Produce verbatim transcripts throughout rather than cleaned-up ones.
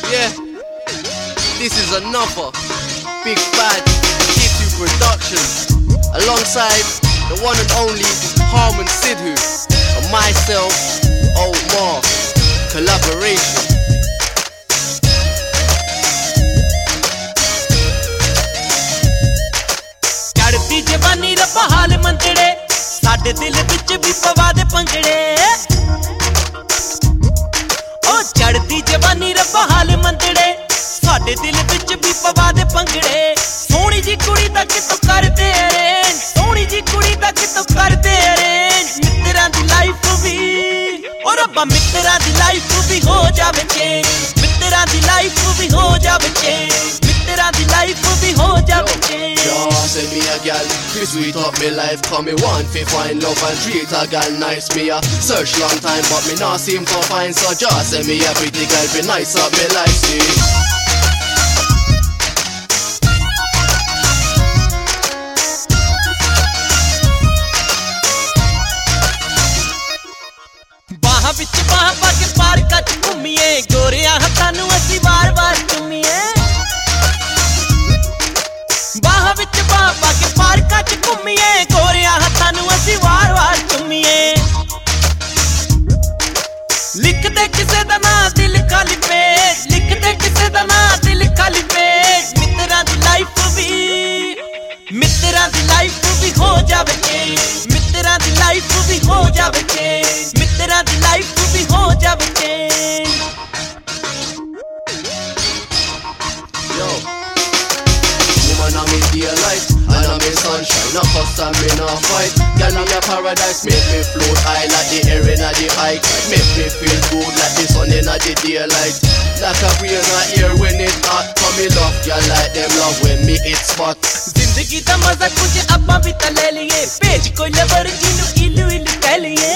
Yeah, this is another Big Bad G two production, alongside the one and only Harman Sidhu and myself, Omar. Collaboration. चढ़ती जवानी रब्बा हाल मंदड़े साडे दिल विच भी पवा दे पंगड़े ओ चढ़ती जवानी रब्बा हाल मंदड़े साडे दिल विच भी पवा दे पंगड़े सोहनी जी कुड़ी दा कितों करदे अरेंज सोहनी जी कुड़ी दा कितों करदे अरेंज मित्तरां दी लाइफ भी ओ रब्बा मित्तरां दी लाइफ भी हो जावे चेंज मित्तरां दी लाइफ भी हो जावे चेंज मित्तरां दी लाइफ भी हो जावे change Send me a gal, fi sweet up me life. Come me want fi find love and treat a gal nice. Me a search long time but me not seem to find. So just send me a pretty girl fi nice up me life. See. बाहां विच बाहां पा के पार कच घूमीए गोरियां हत्थां नूं असीं वार वार चूमीए बाहां विच बाहां पा के पार कच घूमीए गोरियां हत्थां नूं असीं वार वार चूमीए लिखदे किसे दा नां दिल खाली पेज लिखदे किसे दा नां दिल खाली पेज मित्तरां दी लाइफ भी मित्तरां दी लाइफ भी हो जावे चेंज मित्तरां दी लाइफ भी हो जावे चेंज मित्तरां दी लाइफ भी हो जावे change Yo, woman I'm in dear life and I'm in sunshine. No fuss and me no fight. Girl I'm your paradise, make me float high like the air inna the hike. Make me feel good like the sun inna the daylight. Like a breeze in air when it hot. Come me love girl like them love when me hit spot. जिंदगी दा मजा कुछ आपां भी तां ले लईए भेज कोई लवर जिन्नू इलू इलू कह लईए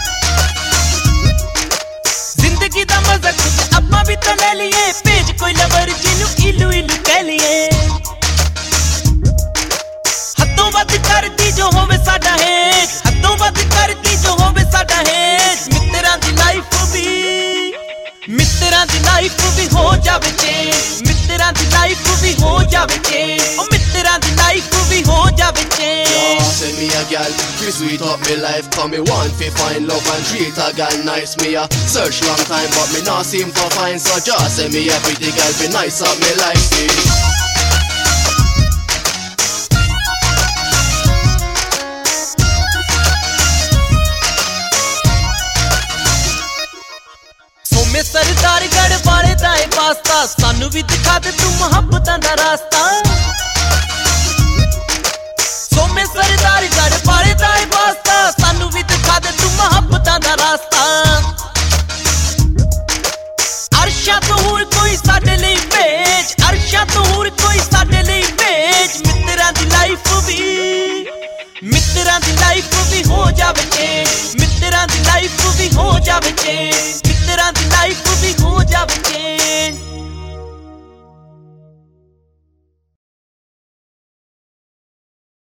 जिंदगी दा मजा कुछ आपां भी तां ले लईए भेज कोई लवर जिन्नू इलू इलू कह लईए हद्दों वध करदी जो होवे साडा हेज हद्दों वध करदी जो होवे साडा हेज मित्तरां दी लाइफ भी मित्तरां दी लाइफ भी हो जावे चेंज मित्तरां दी लाइफ भी हो जावे चेंज ओ मित्तरां दी लाइफ भी हो जावे change Send me a gal, fi sweet up me life. Come me want fi find love and treat a gal nice. Me a search long time but me not seem to find. So just send me a pretty gal fi nice up me life. See. सोमे Sardargarh वाले दा ए वास्ता सानू भी दिखा दे तू मुहब्बतां दा रास्ता सोमे सरदार गढ़ वाले दा ए वास्ता सानू भी दिखा दे तू मुहब्बतां दा रास्ता अर्शा तो होर कोई साडे लई भेज अर्शा तो होर कोई साडे लई भेज मित्तरां दी लाइफ भी मित्तरां दी लाइफ भी हो जावे चेंज मित्तरां दी लाइफ भी हो